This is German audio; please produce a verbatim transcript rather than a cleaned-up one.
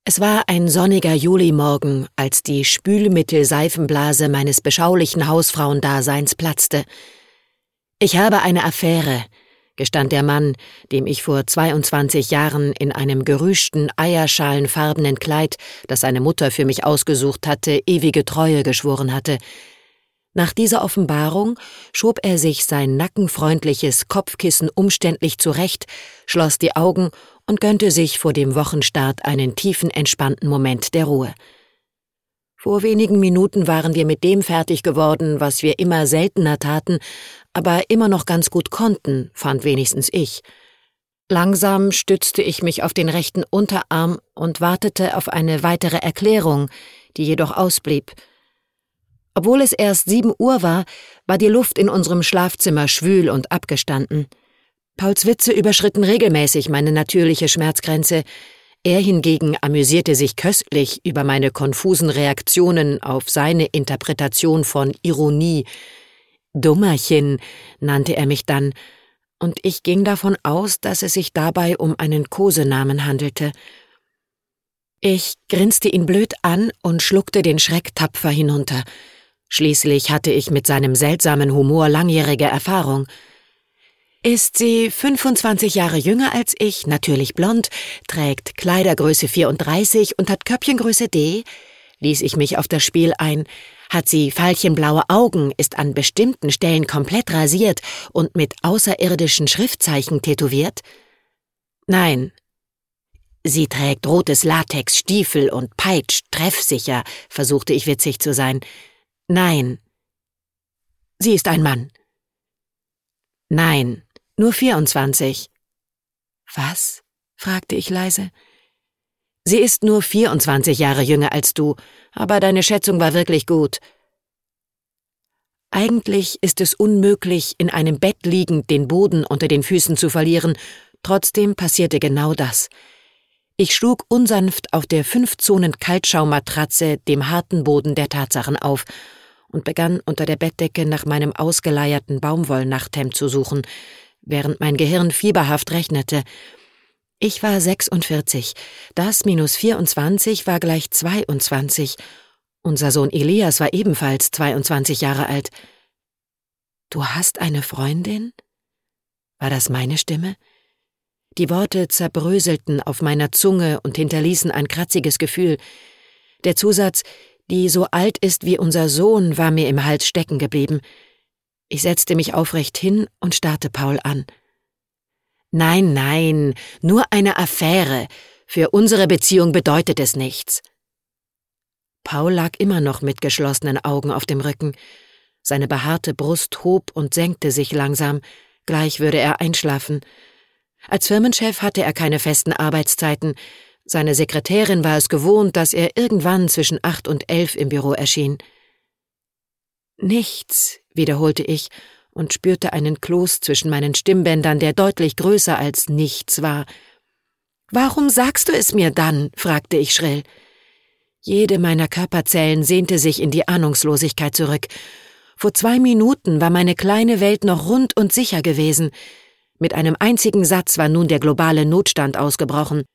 Es war ein sonniger Julimorgen, als die Spülmittel-Seifenblase meines beschaulichen Hausfrauendaseins platzte. »Ich habe eine Affäre«, gestand der Mann, dem ich vor zweiundzwanzig Jahren in einem gerüschten, eierschalenfarbenen Kleid, das seine Mutter für mich ausgesucht hatte, ewige Treue geschworen hatte. Nach dieser Offenbarung schob er sich sein nackenfreundliches Kopfkissen umständlich zurecht, schloss die Augen und gönnte sich vor dem Wochenstart einen tiefen, entspannten Moment der Ruhe. Vor wenigen Minuten waren wir mit dem fertig geworden, was wir immer seltener taten, aber immer noch ganz gut konnten, fand wenigstens ich. Langsam stützte ich mich auf den rechten Unterarm und wartete auf eine weitere Erklärung, die jedoch ausblieb. Obwohl es erst sieben Uhr war, war die Luft in unserem Schlafzimmer schwül und abgestanden. Pauls Witze überschritten regelmäßig meine natürliche Schmerzgrenze. Er hingegen amüsierte sich köstlich über meine konfusen Reaktionen auf seine Interpretation von Ironie. »Dummerchen«, nannte er mich dann, und ich ging davon aus, dass es sich dabei um einen Kosenamen handelte. Ich grinste ihn blöd an und schluckte den Schreck tapfer hinunter. Schließlich hatte ich mit seinem seltsamen Humor langjährige Erfahrung. »Ist sie fünfundzwanzig Jahre jünger als ich, natürlich blond, trägt Kleidergröße vierunddreißig und hat Köpfchengröße D?« ließ ich mich auf das Spiel ein. »Hat sie veilchenblaue Augen, ist an bestimmten Stellen komplett rasiert und mit außerirdischen Schriftzeichen tätowiert?« »Nein.« »Sie trägt rotes Latex, Stiefel und peitscht treffsicher«, versuchte ich witzig zu sein. »Nein.« »Sie ist ein Mann?« »Nein, nur vierundzwanzig.« »Was?« fragte ich leise. »Sie ist nur vierundzwanzig Jahre jünger als du, aber deine Schätzung war wirklich gut.« Eigentlich ist es unmöglich, in einem Bett liegend den Boden unter den Füßen zu verlieren, trotzdem passierte genau das. Ich schlug unsanft auf der Fünf-Zonen-Kaltschaummatratze dem harten Boden der Tatsachen auf und begann unter der Bettdecke nach meinem ausgeleierten Baumwollnachthemd zu suchen, während mein Gehirn fieberhaft rechnete. Ich war sechsundvierzig, das minus vierundzwanzig war gleich zweiundzwanzig. Unser Sohn Elias war ebenfalls zweiundzwanzig Jahre alt. »Du hast eine Freundin?« War das meine Stimme? Die Worte zerbröselten auf meiner Zunge und hinterließen ein kratziges Gefühl. Der Zusatz, die so alt ist wie unser Sohn, war mir im Hals stecken geblieben. Ich setzte mich aufrecht hin und starrte Paul an. »Nein, nein, nur eine Affäre. Für unsere Beziehung bedeutet es nichts.« Paul lag immer noch mit geschlossenen Augen auf dem Rücken. Seine behaarte Brust hob und senkte sich langsam, gleich würde er einschlafen. Als Firmenchef hatte er keine festen Arbeitszeiten. Seine Sekretärin war es gewohnt, dass er irgendwann zwischen acht und elf im Büro erschien. »Nichts«, wiederholte ich und spürte einen Kloß zwischen meinen Stimmbändern, der deutlich größer als nichts war. »Warum sagst du es mir dann?« fragte ich schrill. Jede meiner Körperzellen sehnte sich in die Ahnungslosigkeit zurück. Vor zwei Minuten war meine kleine Welt noch rund und sicher gewesen. Mit einem einzigen Satz war nun der globale Notstand ausgebrochen.